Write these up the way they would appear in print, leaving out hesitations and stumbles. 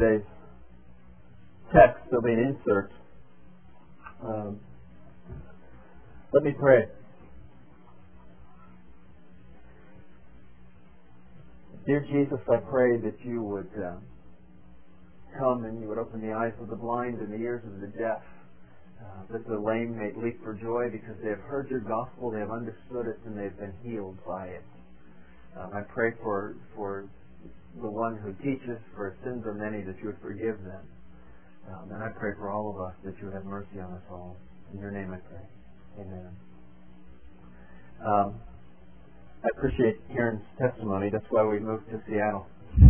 today's text. There'll be an insert. Let me pray. Dear Jesus, I pray that you would come and you would open the eyes of the blind and the ears of the deaf, that the lame may leap for joy because they have heard your gospel, they have understood it, and they've been healed by it. I pray for the one who teaches, for his sins are many, that you would forgive them. And I pray for all of us that you would have mercy on us all. In your name I pray. Amen. I appreciate Karen's testimony. That's why we moved to Seattle.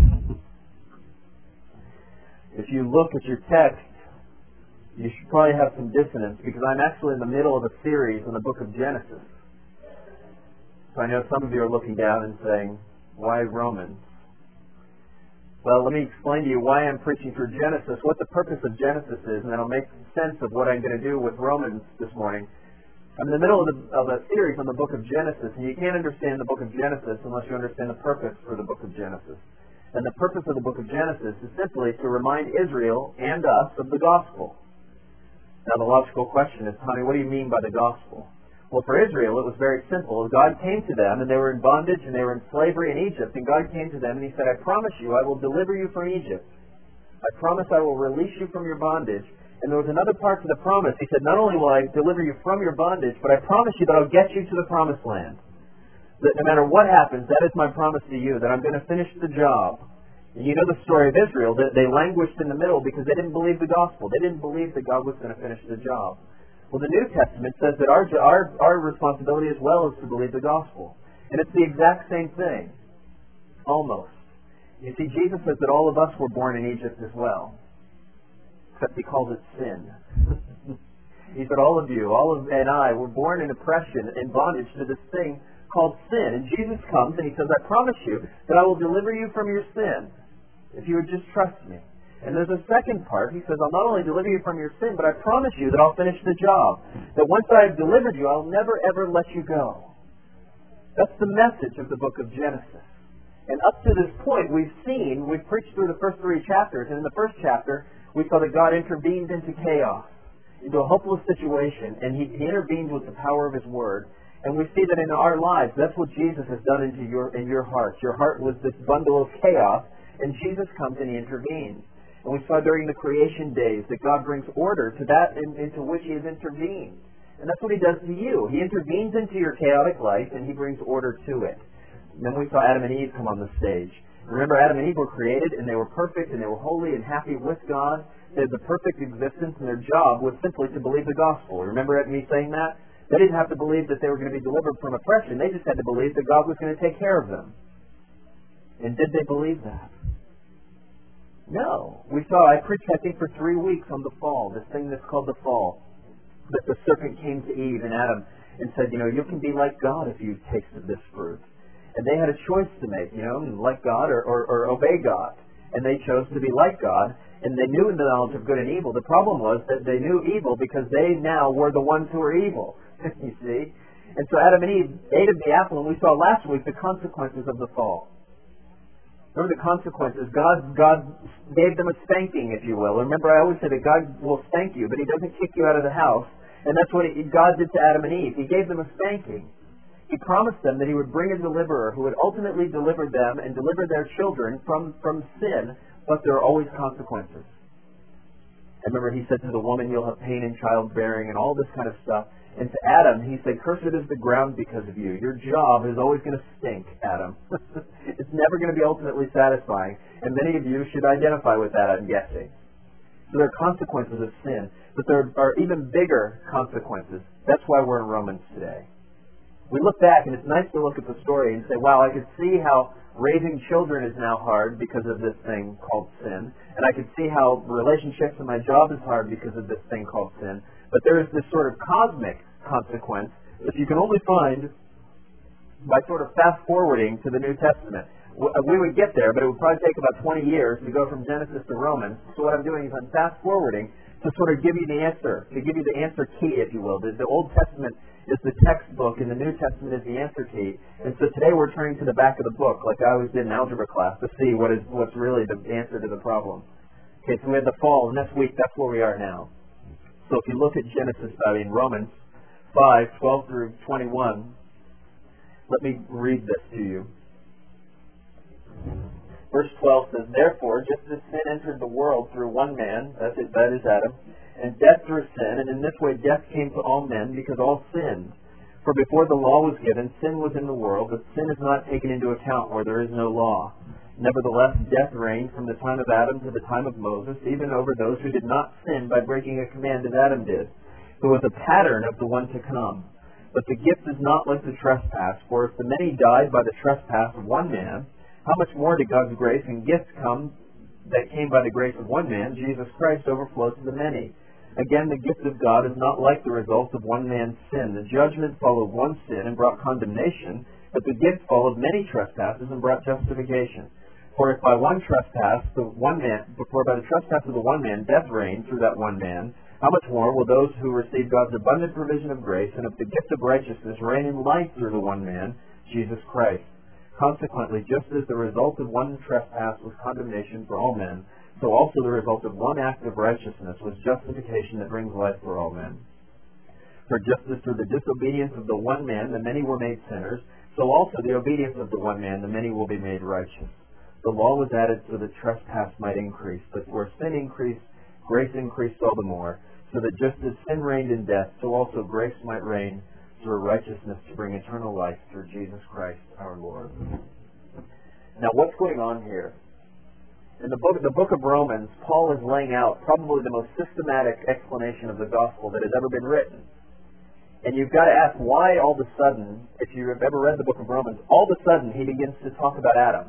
If you look at your text, you should probably have some dissonance because I'm actually in the middle of a series on the book of Genesis. So I know some of you are looking down and saying, why Romans? Well, let me explain to you why I'm preaching through Genesis, what the purpose of Genesis is, and then I'll make sense of what I'm going to do with Romans this morning. I'm in the middle of a series on the book of Genesis, and you can't understand the book of Genesis unless you understand the purpose for the book of Genesis. And the purpose of the book of Genesis is simply to remind Israel and us of the gospel. Now, the logical question is, honey, what do you mean by the gospel? Well, for Israel, it was very simple. God came to them, and they were in bondage, and they were in slavery in Egypt. And God came to them, and He said, I promise you, I will deliver you from Egypt. I promise I will release you from your bondage. And there was another part to the promise. He said, not only will I deliver you from your bondage, but I promise you that I'll get you to the promised land. That no matter what happens, that is my promise to you, that I'm going to finish the job. And you know the story of Israel, that they languished in the middle because they didn't believe the gospel. They didn't believe that God was going to finish the job. Well, the New Testament says that our responsibility as well is to believe the gospel. And it's the exact same thing. Almost. You see, Jesus says that all of us were born in Egypt as well. Except He calls it sin. He said all of you, and I, were born in oppression and bondage to this thing called sin. And Jesus comes and He says, I promise you that I will deliver you from your sin if you would just trust me. And there's a second part. He says, I'll not only deliver you from your sin, but I promise you that I'll finish the job. That once I've delivered you, I'll never ever let you go. That's the message of the book of Genesis. And up to this point, we've preached through the first 3 chapters. And in the first chapter, we saw that God intervened into chaos, into a hopeless situation. And He intervened with the power of His Word. And we see that in our lives, that's what Jesus has done in your heart. Your heart was this bundle of chaos, and Jesus comes and He intervenes. And we saw during the creation days that God brings order to that into which He has intervened. And that's what He does to you. He intervenes into your chaotic life and He brings order to it. And then we saw Adam and Eve come on the stage. Remember, Adam and Eve were created and they were perfect and they were holy and happy with God. They had the perfect existence and their job was simply to believe the gospel. Remember me saying that? They didn't have to believe that they were going to be delivered from oppression. They just had to believe that God was going to take care of them. And did they believe that? No. I preached, I think, for 3 weeks on the fall, this thing that's called the fall. That the serpent came to Eve and Adam and said, you can be like God if you tasted this fruit. And they had a choice to make, like God or obey God. And they chose to be like God, and they knew the knowledge of good and evil. The problem was that they knew evil because they now were the ones who were evil, you see. And so Adam and Eve ate of the apple, and we saw last week the consequences of the fall. Remember the consequences. God gave them a spanking, if you will. Remember, I always say that God will spank you, but He doesn't kick you out of the house. And that's what God did to Adam and Eve. He gave them a spanking. He promised them that He would bring a deliverer who would ultimately deliver them and deliver their children from sin, but there are always consequences. And remember, He said to the woman, you'll have pain in childbearing and all this kind of stuff. And to Adam, He said, cursed is the ground because of you. Your job is always going to stink, Adam. It's never going to be ultimately satisfying. And many of you should identify with that, I'm guessing. So there are consequences of sin. But there are even bigger consequences. That's why we're in Romans today. We look back, and it's nice to look at the story and say, wow, I could see how raising children is now hard because of this thing called sin. And I could see how relationships and my job is hard because of this thing called sin. But there is this sort of cosmic consequence that you can only find by sort of fast-forwarding to the New Testament. We would get there, but it would probably take about 20 years to go from Genesis to Romans. So what I'm doing is I'm fast-forwarding to sort of give you the answer, to give you the answer key, if you will. The Old Testament is the textbook, and the New Testament is the answer key. And so today we're turning to the back of the book, like I always did in algebra class, to see what's really the answer to the problem. Okay, so we had the fall, and this week that's where we are now. So if you look at Romans 5:12 through 21, let me read this to you. Verse 12 says, "Therefore, just as sin entered the world through one man," that is Adam, "and death through sin, and in this way death came to all men because all sinned. For before the law was given, sin was in the world, but sin is not taken into account where there is no law. Nevertheless, death reigned from the time of Adam to the time of Moses, even over those who did not sin by breaking a command as Adam did, who was a pattern of the one to come. But the gift is not like the trespass, for if the many died by the trespass of one man, how much more did God's grace and gift that came by the grace of one man, Jesus Christ, overflow to the many? Again, the gift of God is not like the result of one man's sin. The judgment followed one sin and brought condemnation, but the gift followed many trespasses and brought justification. For if by the trespass of the one man death reigned through that one man, how much more will those who receive God's abundant provision of grace and of the gift of righteousness reign in life through the one man, Jesus Christ? Consequently, just as the result of one trespass was condemnation for all men, so also the result of one act of righteousness was justification that brings life for all men. For just as through the disobedience of the one man the many were made sinners, so also the obedience of the one man the many will be made righteous. The law was added so that trespass might increase, but where sin increased, grace increased all the more, so that just as sin reigned in death, so also grace might reign through righteousness to bring eternal life through Jesus Christ our Lord." Now what's going on here? In the book of Romans, Paul is laying out probably the most systematic explanation of the gospel that has ever been written. And you've got to ask why all of a sudden, if you have ever read the book of Romans, all of a sudden he begins to talk about Adam.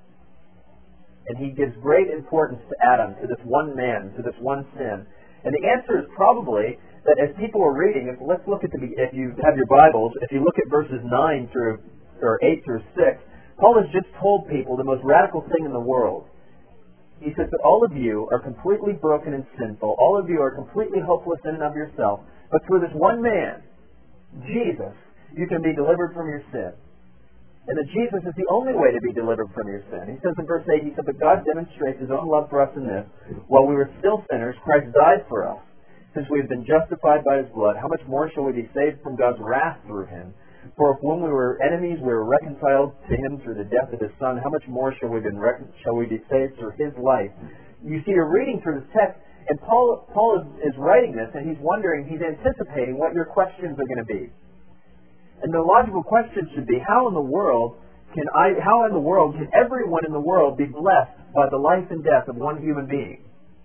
And he gives great importance to Adam, to this one man, to this one sin. And the answer is probably that as people are reading, if you have your Bibles, if you look at verses 8 through 6, Paul has just told people the most radical thing in the world. He says that all of you are completely broken and sinful. All of you are completely hopeless in and of yourself. But through this one man, Jesus, you can be delivered from your sin. And that Jesus is the only way to be delivered from your sin. He says in verse 8, he said, "But God demonstrates his own love for us in this. While we were still sinners, Christ died for us. Since we have been justified by his blood, how much more shall we be saved from God's wrath through him? For if when we were enemies, we were reconciled to him through the death of his Son, how much more shall we be saved through his life?" You see, you're reading through this text, and Paul is writing this, and he's anticipating what your questions are going to be. And the logical question should be, how in the world can everyone in the world be blessed by the life and death of one human being?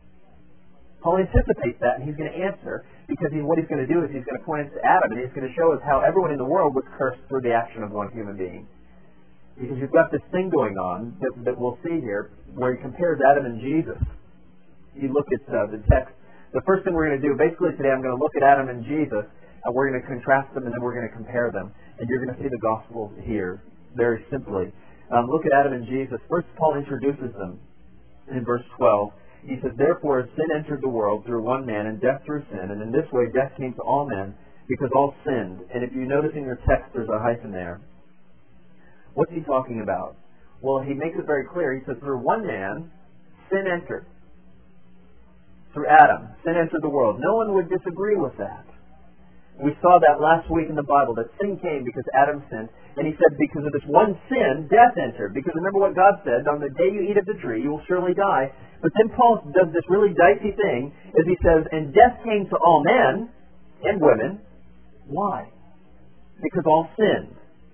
Paul anticipates that, and he's going to answer, because what he's going to do is he's going to point us to Adam, and he's going to show us how everyone in the world was cursed through the action of one human being. Because you've got this thing going on that we'll see here, where he compares Adam and Jesus. You look at the text. The first thing we're going to do, basically today, I'm going to look at Adam and Jesus, and we're going to contrast them, and then we're going to compare them. And you're going to see the gospel here, very simply. Look at Adam and Jesus. First, Paul introduces them in verse 12. He says, "Therefore, as sin entered the world through one man, and death through sin, and in this way death came to all men, because all sinned." And if you notice in your text, there's a hyphen there. What's he talking about? Well, he makes it very clear. He says, through one man, sin entered. Through Adam, sin entered the world. No one would disagree with that. We saw that last week in the Bible, that sin came because Adam sinned. And he said because of this one sin, death entered. Because remember what God said, on the day you eat of the tree, you will surely die. But then Paul does this really dicey thing, as he says, and death came to all men and women. Why? Because all sinned.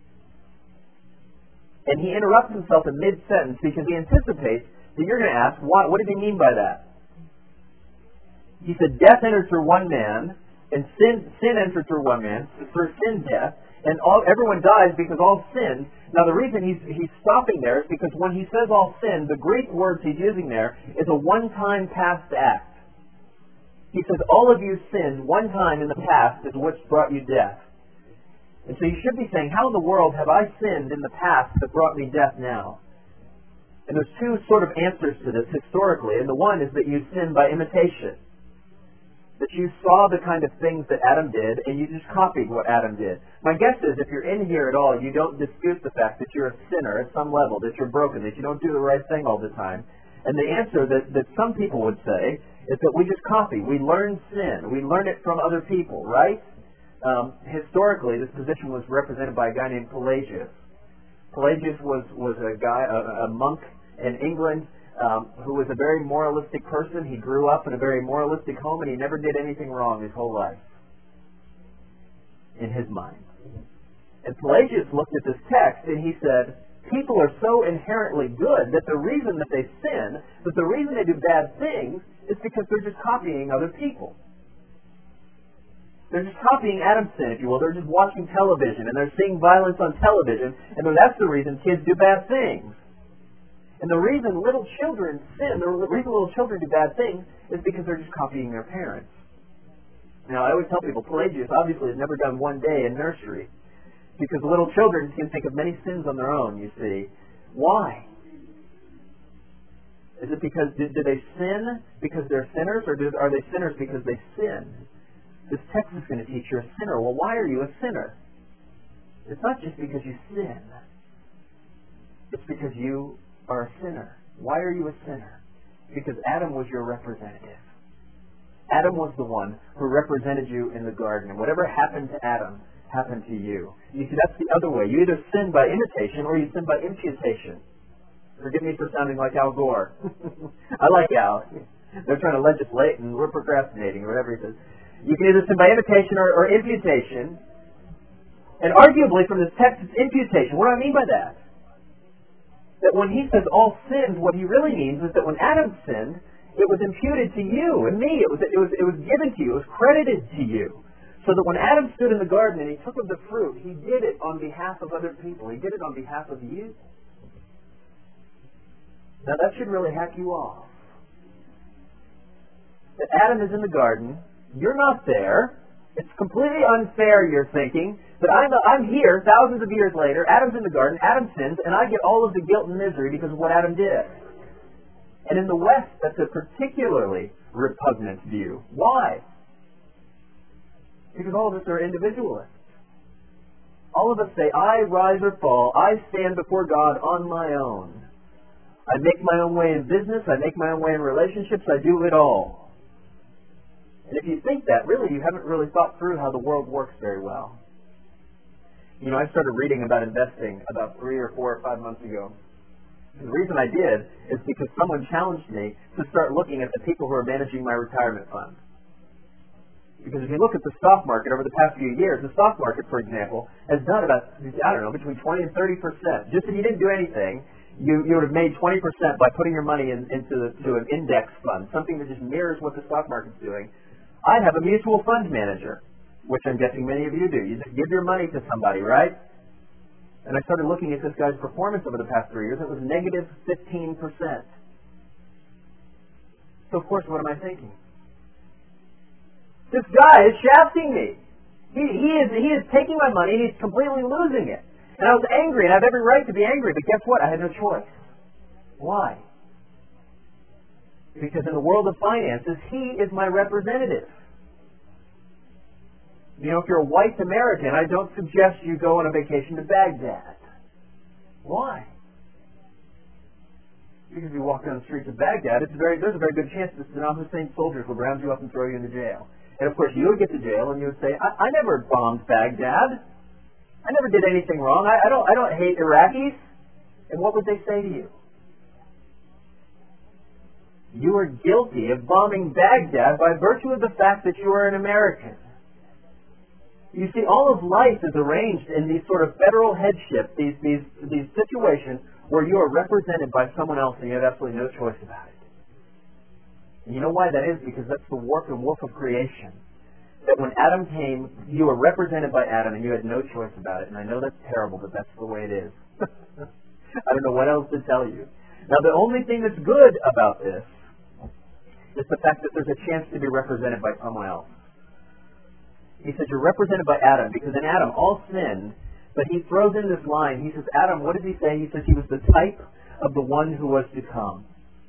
And he interrupts himself in mid-sentence because he anticipates that you're going to ask, what did he mean by that? He said, death entered through one man, and sin entered through one man, through sin death, and everyone dies because all sinned. Now the reason he's stopping there is because when he says all sinned, the Greek words he's using there is a one-time past act. He says all of you sinned one time in the past is which brought you death. And so you should be saying, how in the world have I sinned in the past that brought me death now? And there's two sort of answers to this historically, and the one is that you sinned by imitation. That you saw the kind of things that Adam did, and you just copied what Adam did. My guess is, if you're in here at all, you don't dispute the fact that you're a sinner at some level, that you're broken, that you don't do the right thing all the time. And the answer that some people would say is that we just copy. We learn sin. We learn it from other people, right? Historically, this position was represented by a guy named Pelagius. Pelagius was a monk in England who was a very moralistic person. He grew up in a very moralistic home, and he never did anything wrong his whole life, in his mind. And Pelagius looked at this text, and he said, people are so inherently good that the reason that they sin, that the reason they do bad things, is because they're just copying other people. They're just copying Adam's sin, if you will. They're just watching television, and they're seeing violence on television, and that's the reason kids do bad things. And the reason little children sin, the reason little children do bad things, is because they're just copying their parents. Now, I always tell people, Pelagius obviously has never done one day in nursery, because little children can think of many sins on their own, you see. Why? Is it because, do they sin because they're sinners, or are they sinners because they sin? This text is going to teach you're a sinner. Well, why are you a sinner? It's not just because you sin. It's because you are a sinner. Why are you a sinner? Because Adam was your representative. Adam was the one who represented you in the garden. And whatever happened to Adam happened to you. You see, that's the other way. You either sin by imitation or you sin by imputation. Forgive me for sounding like Al Gore. I like Al. They're trying to legislate and we're procrastinating or whatever he says. You can either sin by imitation or imputation. And arguably from this text it's imputation. What do I mean by that? That when he says all sins, what he really means is that when Adam sinned, it was imputed to you and me. It was given to you. It was credited to you. So that when Adam stood in the garden and he took of the fruit, he did it on behalf of other people. He did it on behalf of you. Now that should really hack you off. That Adam is in the garden. You're not there. It's completely unfair, you're thinking, that I'm here thousands of years later. Adam's in the garden. Adam sins, and I get all of the guilt and misery because of what Adam did. And in the West, that's a particularly repugnant view. Why? Because all of us are individualists. All of us say, I rise or fall. I stand before God on my own. I make my own way in business. I make my own way in relationships. I do it all. And if you think that, really, you haven't really thought through how the world works very well. You know, I started reading about investing about 3 or 4 or 5 months ago. The reason I did is because someone challenged me to start looking at the people who are managing my retirement fund. Because if you look at the stock market over the past few years, the stock market, for example, has done about, between 20 and 30%. Just if you didn't do anything, you would have made 20% by putting your money into an index fund, something that just mirrors what the stock market's doing. I have a mutual fund manager, which I'm guessing many of you do. You just give your money to somebody, right? And I started looking at this guy's performance over the past 3 years. It was negative 15%. So, of course, what am I thinking? This guy is shafting me. He is taking my money and he's completely losing it. And I was angry, and I have every right to be angry, but guess what? I had no choice. Why? Because in the world of finances, he is my representative. You know, if you're a white American, I don't suggest you go on a vacation to Baghdad. Why? Because if you walk down the streets of Baghdad, there's a very good chance that Saddam Hussein's soldiers will round you up and throw you into jail. And of course, you would get to jail and you would say, I never bombed Baghdad. I never did anything wrong. I don't hate Iraqis. And what would they say to you? You are guilty of bombing Baghdad by virtue of the fact that you are an American. You see, all of life is arranged in these sort of federal headship, these situations where you are represented by someone else and you have absolutely no choice about it. And you know why that is? Because that's the warp and woof of creation. That when Adam came, you were represented by Adam and you had no choice about it. And I know that's terrible, but that's the way it is. I don't know what else to tell you. Now, the only thing that's good about this is the fact that there's a chance to be represented by someone else. He says you're represented by Adam because in Adam all sinned, but he throws in this line. He says, Adam, what does he say? He says he was the type of the one who was to come.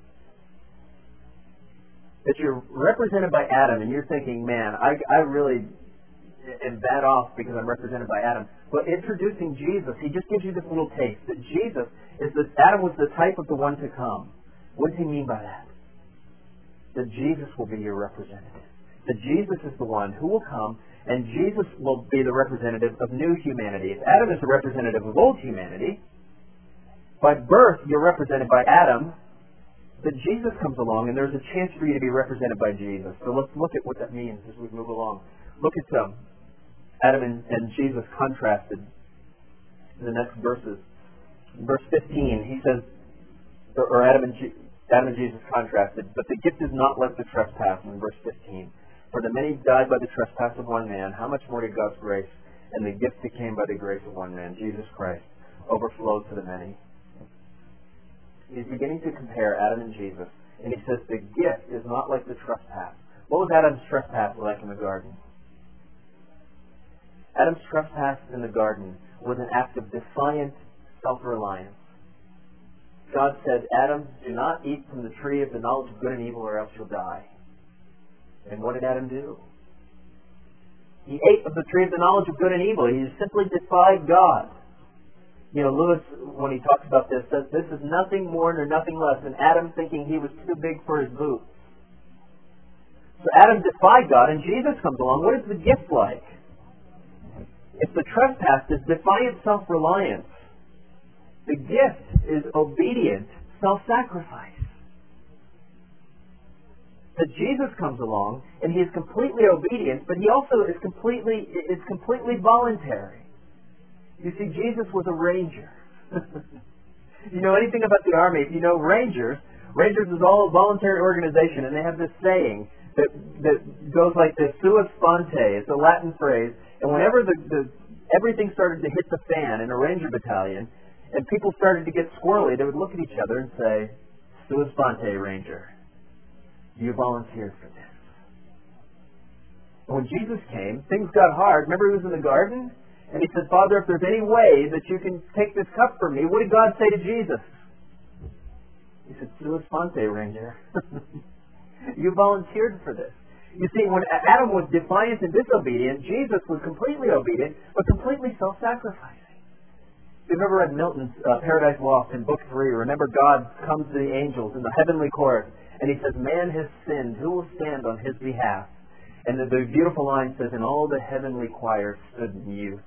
That you're represented by Adam and you're thinking, man, I really am bad off because I'm represented by Adam. But introducing Jesus, he just gives you this little taste that Jesus Adam was the type of the one to come. What does he mean by that? That Jesus will be your representative. That Jesus is the one who will come, and Jesus will be the representative of new humanity. If Adam is the representative of old humanity, by birth you're represented by Adam, but Jesus comes along and there's a chance for you to be represented by Jesus. So let's look at what that means as we move along. Look at Adam and Jesus contrasted in the next verses. In verse 15, he says, or Adam and Jesus contrasted, but the gift is not like the trespass in verse 15. For the many died by the trespass of one man, how much more did God's grace and the gift that came by the grace of one man, Jesus Christ, overflow to the many? He's beginning to compare Adam and Jesus, and he says the gift is not like the trespass. What was Adam's trespass like in the garden? Adam's trespass in the garden was an act of defiant self-reliance. God said, Adam, do not eat from the tree of the knowledge of good and evil or else you'll die. And what did Adam do? He ate of the tree of the knowledge of good and evil. He simply defied God. Lewis, when he talks about this, says this is nothing more nor nothing less than Adam thinking he was too big for his boots. So Adam defied God, and Jesus comes along. What is the gift like? If the trespass is defiant self-reliance, the gift is obedient self-sacrifice. That Jesus comes along, and he is completely obedient, but he also is completely voluntary. You see, Jesus was a ranger. You know anything about the Army, if you know Rangers is all a voluntary organization, and they have this saying that goes like this, sua sponte. It's a Latin phrase, and whenever everything started to hit the fan in a Ranger battalion, and people started to get squirrely, they would look at each other and say, sua sponte, Ranger. You volunteered for this. And when Jesus came, things got hard. Remember he was in the garden? And he said, Father, if there's any way that you can take this cup from me, what did God say to Jesus? He said, sua sponte, Ranger. You volunteered for this. You see, when Adam was defiant and disobedient, Jesus was completely obedient, but completely self-sacrificing. If you've ever read Milton's Paradise Lost in Book 3, remember God comes to the angels in the heavenly chorus, and he says, man has sinned, who will stand on his behalf? And the beautiful line says, and all the heavenly choir stood mute.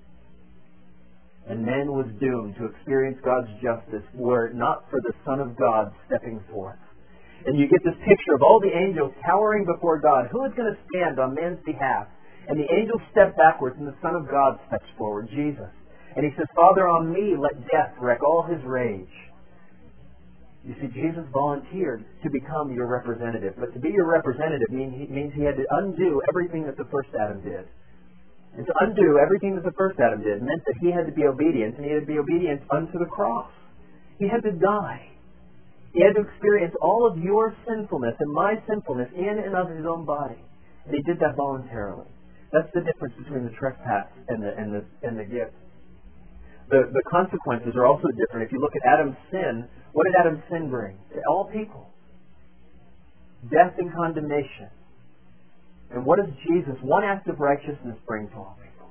And man was doomed to experience God's justice were it not for the Son of God stepping forth. And you get this picture of all the angels cowering before God. Who is going to stand on man's behalf? And the angels step backwards, and the Son of God steps forward, Jesus. And he says, Father, on me let death wreak all his rage. You see, Jesus volunteered to become your representative. But to be your representative means he had to undo everything that the first Adam did. And to undo everything that the first Adam did meant that he had to be obedient, and he had to be obedient unto the cross. He had to die. He had to experience all of your sinfulness and my sinfulness in and of his own body. And he did that voluntarily. That's the difference between the trespass and the gift. The consequences are also different. If you look at Adam's sin, what did Adam's sin bring to all people? Death and condemnation. And what does Jesus, one act of righteousness, bring to all people?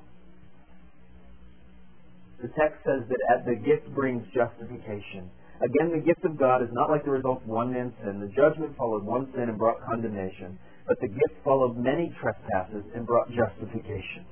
The text says that the gift brings justification. Again, the gift of God is not like the result of one man's sin. The judgment followed one sin and brought condemnation, but the gift followed many trespasses and brought justification.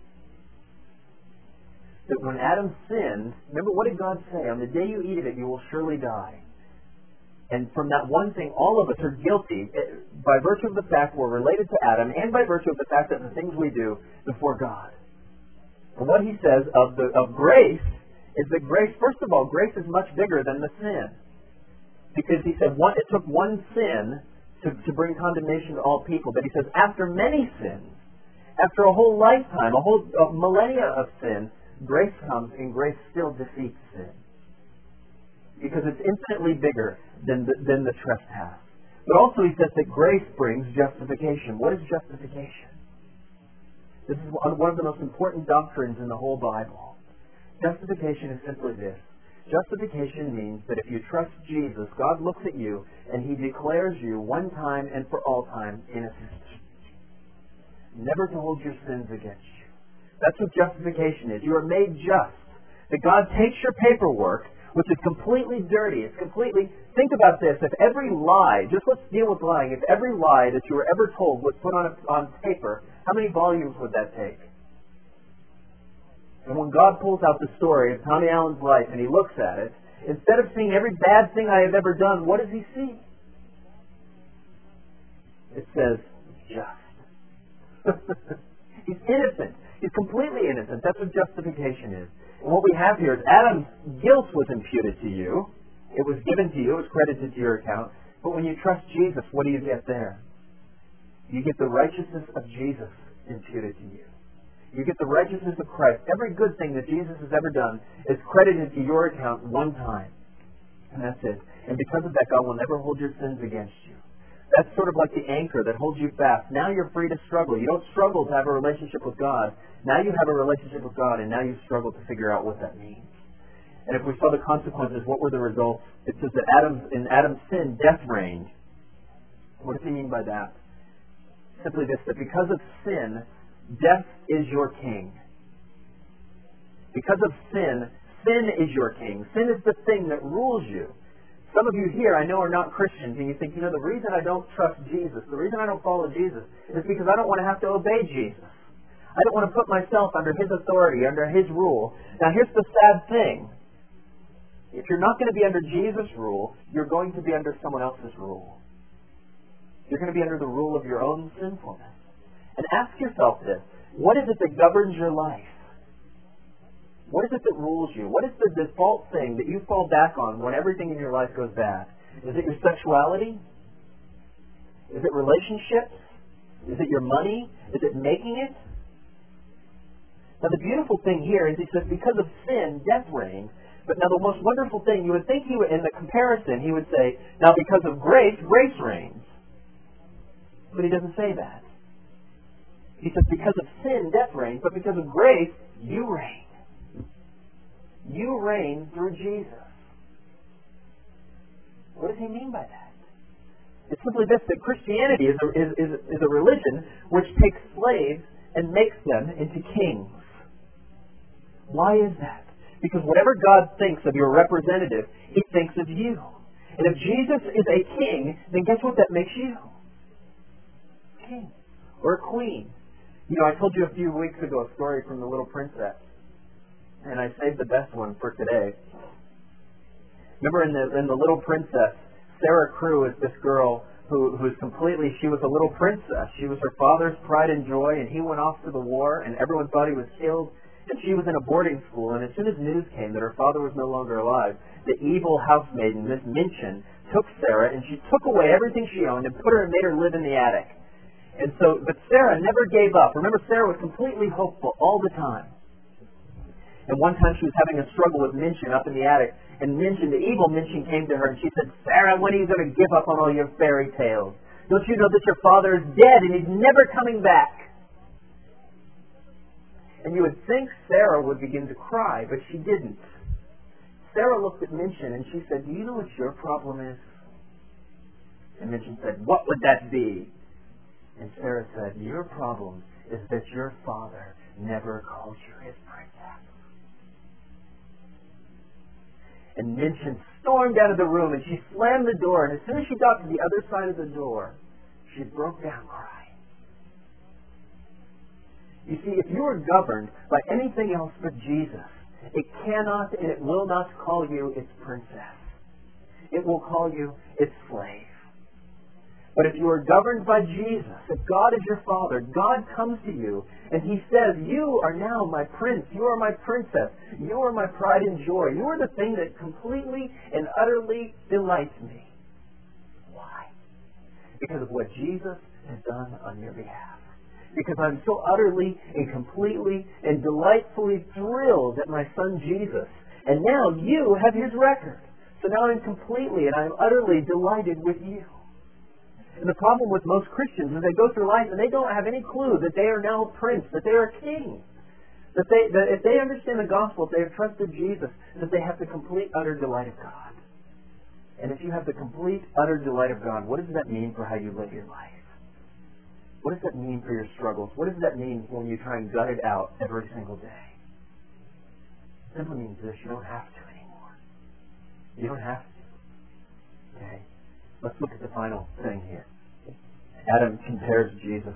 That when Adam sinned, remember what did God say? On the day you eat of it, you will surely die. And from that one thing, all of us are guilty by virtue of the fact we're related to Adam and by virtue of the fact that the things we do before God. And what he says of grace is that grace, first of all, grace is much bigger than the sin. Because he said it took one sin to bring condemnation to all people. But he says after many sins, after a whole lifetime, a millennia of sin, grace comes and grace still defeats sin. Because it's infinitely bigger than the trespass. But also he says that grace brings justification. What is justification? This is one of the most important doctrines in the whole Bible. Justification is simply this. Justification means that if you trust Jesus, God looks at you and he declares you one time and for all time innocent. Never to hold your sins against you. That's what justification is. You are made just. That God takes your paperwork, which is completely dirty. It's completely, think about this, if every lie, just let's deal with lying, if every lie that you were ever told was put on paper, how many volumes would that take? And when God pulls out the story of Tommy Allen's life and he looks at it, instead of seeing every bad thing I have ever done, what does he see? It says, just. He's innocent. He's completely innocent. That's what justification is. And what we have here is Adam's guilt was imputed to you. It was given to you. It was credited to your account. But when you trust Jesus, what do you get there? You get the righteousness of Jesus imputed to you. You get the righteousness of Christ. Every good thing that Jesus has ever done is credited to your account one time. And that's it. And because of that, God will never hold your sins against you. That's sort of like the anchor that holds you fast. Now you're free to struggle. You don't struggle to have a relationship with God. Now you have a relationship with God, and now you struggle to figure out what that means. And if we saw the consequences, what were the results? It says that in Adam's sin, death reigned. What does he mean by that? Simply this, that because of sin, death is your king. Because of sin, sin is your king. Sin is the thing that rules you. Some of you here, I know, are not Christians, and you think, the reason I don't trust Jesus, the reason I don't follow Jesus, is because I don't want to have to obey Jesus. I don't want to put myself under His authority, under His rule. Now, here's the sad thing. If you're not going to be under Jesus' rule, you're going to be under someone else's rule. You're going to be under the rule of your own sinfulness. And ask yourself this. What is it that governs your life? What is it that rules you? What is the default thing that you fall back on when everything in your life goes bad? Is it your sexuality? Is it relationships? Is it your money? Is it making it? Now the beautiful thing here is he says because of sin, death reigns. But now the most wonderful thing, you would think he would, in the comparison, he would say, now because of grace, grace reigns. But he doesn't say that. He says because of sin, death reigns, but because of grace, you reign. You reign through Jesus. What does he mean by that? It's simply this, that Christianity is a religion which takes slaves and makes them into kings. Why is that? Because whatever God thinks of your representative, He thinks of you. And if Jesus is a king, then guess what that makes you? King. Or a queen. I told you a few weeks ago a story from The Little Princess. And I saved the best one for today. Remember in the Little Princess, Sarah Crewe is this girl who's completely, she was a little princess. She was her father's pride and joy, and he went off to the war, and everyone thought he was killed. And she was in a boarding school, and as soon as news came that her father was no longer alive, the evil housemaiden, Miss Minchin, took Sarah, and she took away everything she owned and put her and made her live in the attic. And so, but Sarah never gave up. Remember, Sarah was completely hopeful all the time. And one time she was having a struggle with Minchin up in the attic. And Minchin, the evil Minchin, came to her and she said, Sarah, when are you going to give up on all your fairy tales? Don't you know that your father is dead and he's never coming back? And you would think Sarah would begin to cry, but she didn't. Sarah looked at Minchin and she said, do you know what your problem is? And Minchin said, what would that be? And Sarah said, your problem is that your father never called you his princess. And Minchin stormed out of the room and she slammed the door. And as soon as she got to the other side of the door, she broke down crying. You see, if you are governed by anything else but Jesus, it cannot and it will not call you its princess. It will call you its slave. But if you are governed by Jesus, if God is your Father, God comes to you and He says, you are now my prince, you are my princess, you are my pride and joy, you are the thing that completely and utterly delights me. Why? Because of what Jesus has done on your behalf. Because I'm so utterly and completely and delightfully thrilled at my Son Jesus. And now you have His record. So now I'm completely and I'm utterly delighted with you. And the problem with most Christians is they go through life and they don't have any clue that they are now a prince, that they are a king. That if they understand the gospel, if they have trusted Jesus, that they have the complete, utter delight of God. And if you have the complete, utter delight of God, what does that mean for how you live your life? What does that mean for your struggles? What does that mean when you try and gut it out every single day? It simply means this: you don't have to anymore. You don't have to. Okay. Let's look at the final thing here. Adam compares Jesus.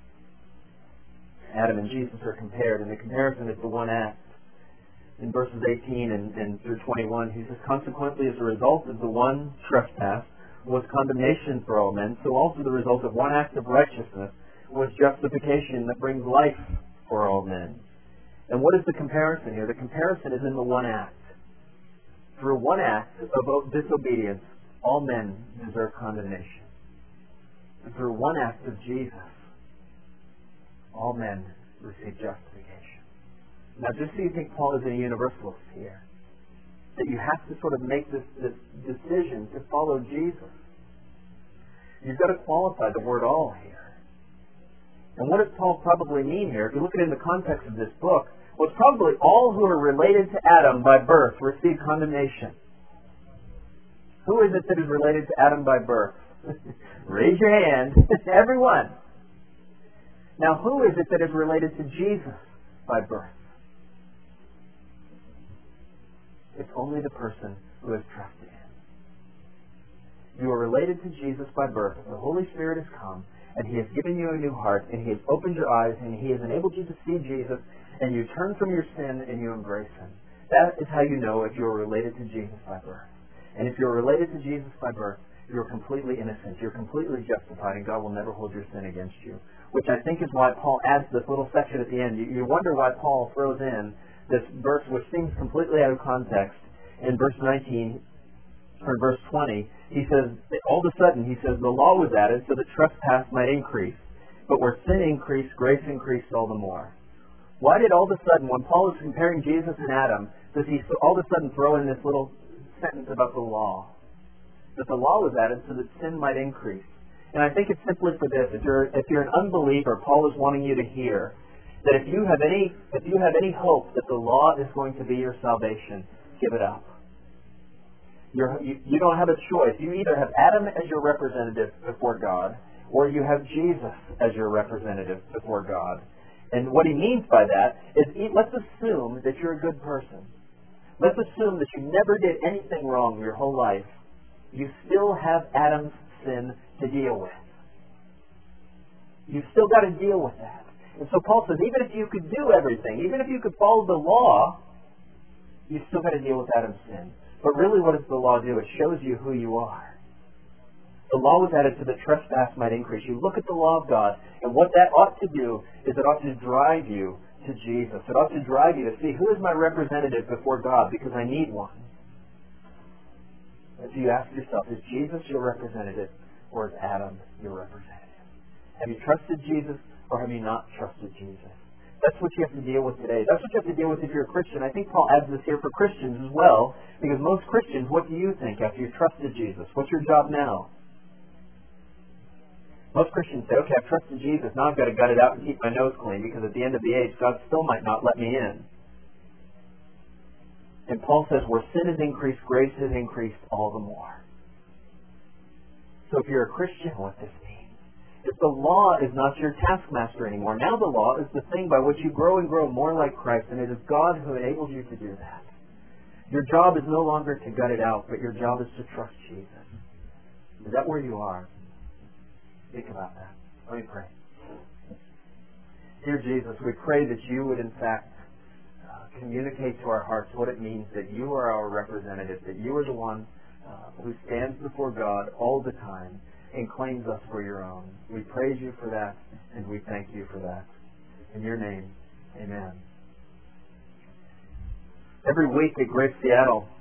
Adam and Jesus are compared, and the comparison is the one act. In verses 18 and through 21, he says, consequently, as a result of the one trespass was condemnation for all men, so also the result of one act of righteousness was justification that brings life for all men. And what is the comparison here? The comparison is in the one act. Through one act of disobedience, all men deserve condemnation. And through one act of Jesus, all men receive justification. Now, just so you think Paul is a universalist here, that you have to sort of make this decision to follow Jesus. You've got to qualify the word all here. And what does Paul probably mean here? If you look at it in the context of this book, well, it's probably all who are related to Adam by birth receive condemnation. Who is it that is related to Adam by birth? Raise your hand. Everyone. Now, who is it that is related to Jesus by birth? It's only the person who has trusted Him. You are related to Jesus by birth. The Holy Spirit has come, and He has given you a new heart, and He has opened your eyes, and He has enabled you to see Jesus, and you turn from your sin and you embrace Him. That is how you know if you are related to Jesus by birth. And if you're related to Jesus by birth, you're completely innocent. You're completely justified, and God will never hold your sin against you. Which I think is why Paul adds this little section at the end. You wonder why Paul throws in this verse which seems completely out of context. In verse 19, or verse 20, he says, all of a sudden, he says, the law was added so that trespass might increase. But where sin increased, grace increased all the more. Why did all of a sudden, when Paul is comparing Jesus and Adam, does he all of a sudden throw in this little sentence about the law? That the law was added so that sin might increase. And I think it's simply for this. If you're an unbeliever, Paul is wanting you to hear that if you have any hope that the law is going to be your salvation, give it up. You don't have a choice. You either have Adam as your representative before God, or you have Jesus as your representative before God. And what he means by that is, let's assume that you're a good person. Let's assume that you never did anything wrong your whole life. You still have Adam's sin to deal with. You've still got to deal with that. And so Paul says, even if you could do everything, even if you could follow the law, you've still got to deal with Adam's sin. But really, what does the law do? It shows you who you are. The law was added so that trespass might increase. You look at the law of God, and what that ought to do is it ought to drive you to Jesus. It ought to drive you to see, who is my representative before God, because I need one. And so you ask yourself, is Jesus your representative, or is Adam your representative? Have you trusted Jesus, or have you not trusted Jesus? That's what you have to deal with today. That's what you have to deal with if you're a Christian. I think Paul adds this here for Christians as well, because most Christians, what do you think after you've trusted Jesus? What's your job now? Most Christians say, okay, I've trusted Jesus, now I've got to gut it out and keep my nose clean, because at the end of the age, God still might not let me in. And Paul says, where sin has increased, grace has increased all the more. So if you're a Christian, what this means, if the law is not your taskmaster anymore, now the law is the thing by which you grow and grow more like Christ, and it is God who enables you to do that. Your job is no longer to gut it out, but your job is to trust Jesus. Is that where you are? Think about that. Let me pray. Dear Jesus, we pray that you would in fact communicate to our hearts what it means that you are our representative, that you are the one who stands before God all the time and claims us for your own. We praise you for that, and we thank you for that. In your name, amen. Every week at Grace Seattle,